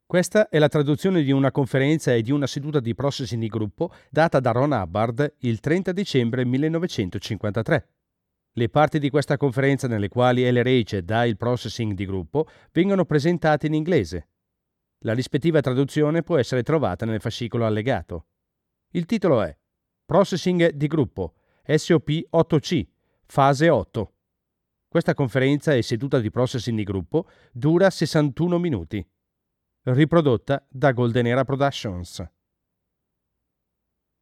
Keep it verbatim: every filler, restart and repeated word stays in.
Questa è la traduzione di una conferenza e di una seduta di processing di gruppo data da Ron Hubbard il trenta dicembre millenovecentocinquantatré. Le parti di questa conferenza nelle quali L R H dà il processing di gruppo vengono presentate in inglese. La rispettiva traduzione può essere trovata nel fascicolo allegato. Il titolo è Processing di gruppo, S O P otto C, fase otto. Questa conferenza e seduta di processing di gruppo dura sessantuno minuti. Riprodotta da Golden Era Productions.